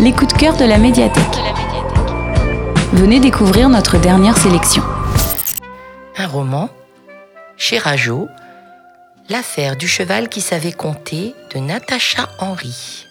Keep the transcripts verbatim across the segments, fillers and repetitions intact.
les coups de cœur de la médiathèque. Venez découvrir notre dernière sélection. Un roman, chez Rageot, L'affaire du cheval qui savait compter de Natacha Henry.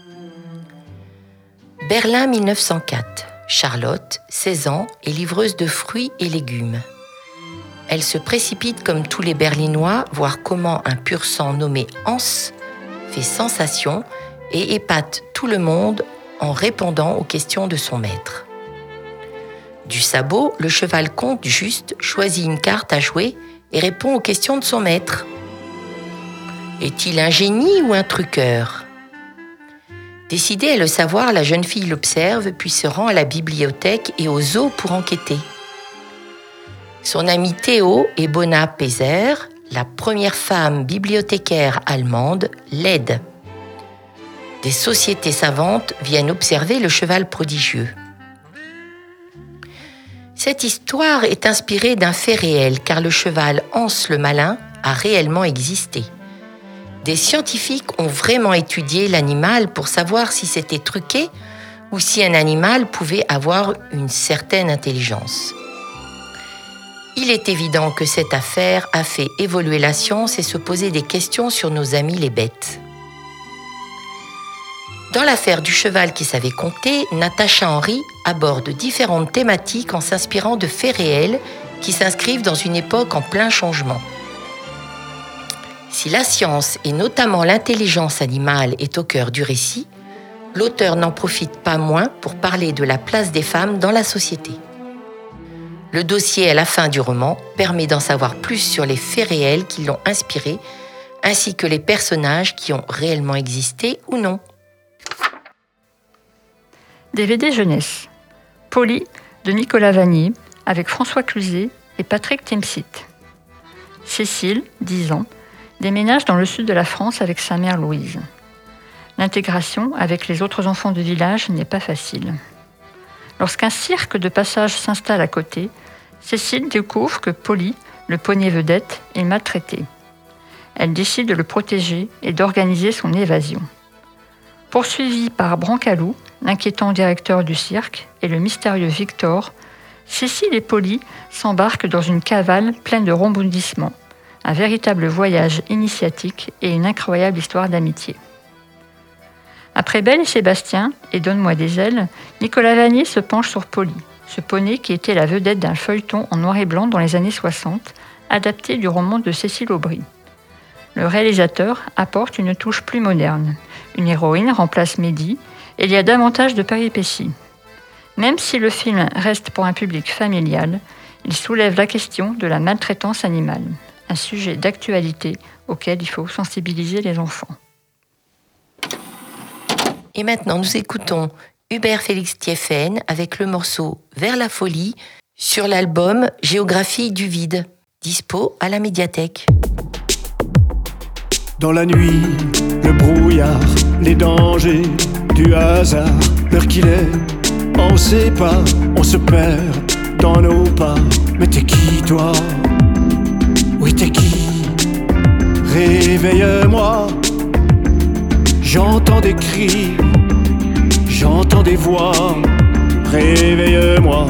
Berlin mille neuf cent quatre. Charlotte, seize ans, est livreuse de fruits et légumes. Elle se précipite comme tous les Berlinois voir comment un pur sang nommé Hans fait sensation et épate tout le monde en répondant aux questions de son maître. Du sabot, le cheval compte juste, choisit une carte à jouer et répond aux questions de son maître. Est-il un génie ou un truqueur ? Décidée à le savoir, la jeune fille l'observe puis se rend à la bibliothèque et au zoo pour enquêter. Son amie Théo et Bona Pézer, la première femme bibliothécaire allemande, l'aide. Des sociétés savantes viennent observer le cheval prodigieux. Cette histoire est inspirée d'un fait réel car le cheval Hans le Malin a réellement existé. Des scientifiques ont vraiment étudié l'animal pour savoir si c'était truqué ou si un animal pouvait avoir une certaine intelligence. Il est évident que cette affaire a fait évoluer la science et se poser des questions sur nos amis les bêtes. Dans l'affaire du cheval qui savait compter, Natacha Henry aborde différentes thématiques en s'inspirant de faits réels qui s'inscrivent dans une époque en plein changement. Si la science, et notamment l'intelligence animale, est au cœur du récit, l'auteur n'en profite pas moins pour parler de la place des femmes dans la société. Le dossier à la fin du roman permet d'en savoir plus sur les faits réels qui l'ont inspiré, ainsi que les personnages qui ont réellement existé ou non. D V D jeunesse. Polly de Nicolas Vanier avec François Cluzet et Patrick Timsit. Cécile, dix ans, déménage dans le sud de la France avec sa mère Louise. L'intégration avec les autres enfants du village n'est pas facile. Lorsqu'un cirque de passage s'installe à côté, Cécile découvre que Polly, le poney vedette, est maltraité. Elle décide de le protéger et d'organiser son évasion. Poursuivis par Brancalou, l'inquiétant directeur du cirque, et le mystérieux Victor, Cécile et Polly s'embarquent dans une cavale pleine de rebondissements, un véritable voyage initiatique et une incroyable histoire d'amitié. Après Belle et Sébastien et Donne-moi des ailes, Nicolas Vanier se penche sur Polly, ce poney qui était la vedette d'un feuilleton en noir et blanc dans les années soixante, adapté du roman de Cécile Aubry. Le réalisateur apporte une touche plus moderne. Une héroïne remplace Médie et il y a davantage de péripéties. Même si le film reste pour un public familial, il soulève la question de la maltraitance animale, un sujet d'actualité auquel il faut sensibiliser les enfants. Et maintenant, nous écoutons Hubert Félix Thieffen avec le morceau Vers la folie sur l'album Géographie du vide, dispo à la médiathèque. Dans la nuit, le brouillard, les dangers du hasard, l'heure qu'il est, on sait pas, on se perd dans nos pas. Mais t'es qui toi ? Oui t'es qui ? Réveille-moi, j'entends des cris, j'entends des voix, réveille-moi.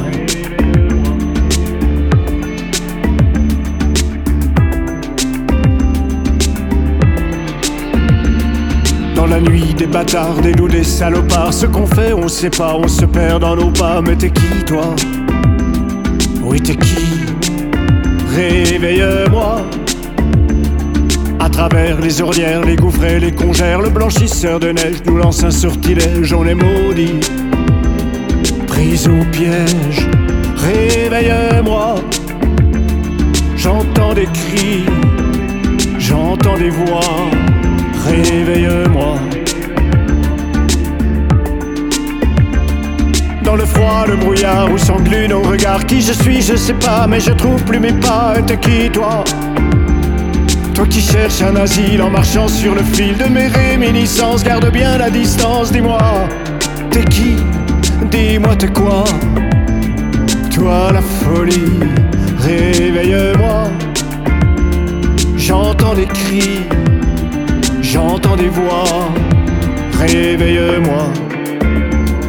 Dans la nuit, des bâtards, des loups, des salopards, ce qu'on fait, on sait pas, on se perd dans nos pas. Mais t'es qui toi ? Oui t'es qui ? Réveille-moi. À travers les ornières, les gouffrets, les congères, le blanchisseur de neige nous lance un sortilège, on est maudit, prise au piège. Réveille-moi, j'entends des cris, j'entends des voix, réveille-moi. Dans le froid, le brouillard où s'engluent nos regards, qui je suis, je sais pas, mais je trouve plus mes pas. Et t'es qui toi ? Toi qui cherches un asile en marchant sur le fil de mes réminiscences, garde bien la distance, dis-moi, t'es qui ? Dis-moi t'es quoi ? Toi la folie, réveille-moi. J'entends des cris, j'entends des voix, réveille-moi.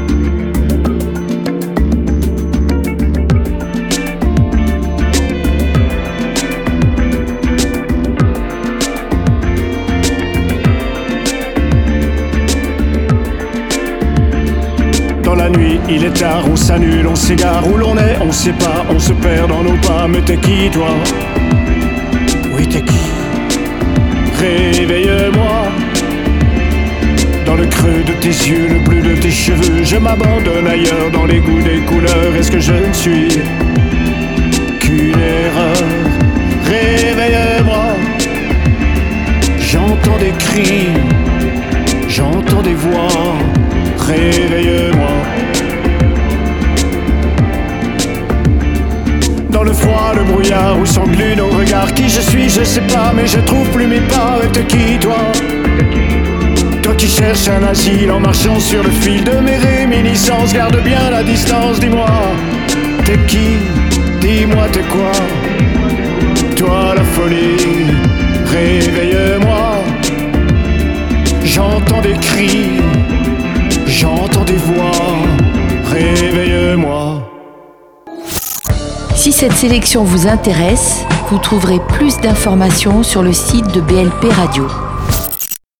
Il est tard, on s'annule, on s'égare, où l'on est, on sait pas, on se perd dans nos pas. Mais t'es qui toi? Oui, t'es qui? Réveille-moi. Dans le creux de tes yeux, le bleu de tes cheveux, je m'abandonne ailleurs dans les goûts des couleurs. Est-ce que je ne suis qu'une erreur? Réveille-moi. J'entends des cris, j'entends des voix. Réveille-moi. Dans le froid, le brouillard où s'engluent nos regards. Qui je suis, je sais pas, mais je trouve plus mes pas. Et t'es qui toi? Toi qui cherches un asile en marchant sur le fil de mes réminiscences. Garde bien la distance, dis-moi. T'es qui? Dis-moi t'es quoi? Toi la folie, réveille-moi. J'entends des cris, j'entends des voix. Réveille-moi. Si cette sélection vous intéresse, vous trouverez plus d'informations sur le site de B L P Radio.